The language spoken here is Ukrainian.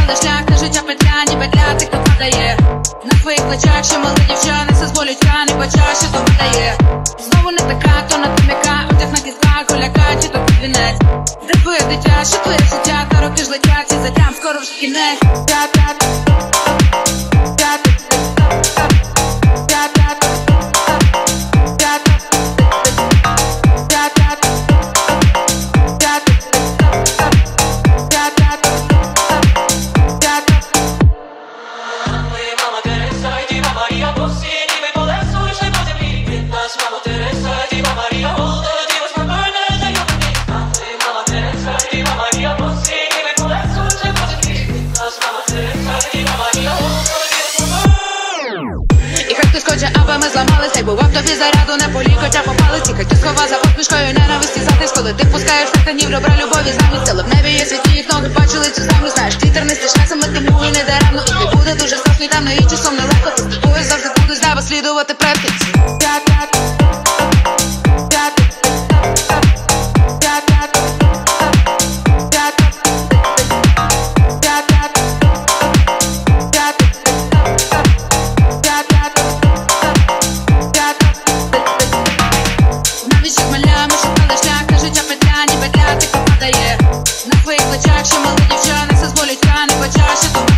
шукали шлях, та життя петля, ні петля, тих не падає. На твоїх плечах ще мали дівчани, все з болють рани, почаще то видає. Знову не така, то на тим'яка, одяг на кістках, голяка, чи то під вінець. Де твоє дитя, що твоє життя, та роки ж летять, і затям скоро вже кінець. Хтось хоче, аби ми зламалися, й бував тобі заряду, не полі, хоча попалиці. Хай хтось схова за посмішкою ненависті затиск, коли ти впускаєш сатанів, добра любові замість. Але в небі є світлі, їх ноги бачили цю землю. Знаєш, вітер не стиш часом, тому і не даремно. І хай буде дуже страшно, і темно, і часом нелегко. Ти ступуєш, завжди будуть з неба слідувати предки. На твоїх плечах ще мали дівчани, все з болють рани, почаще то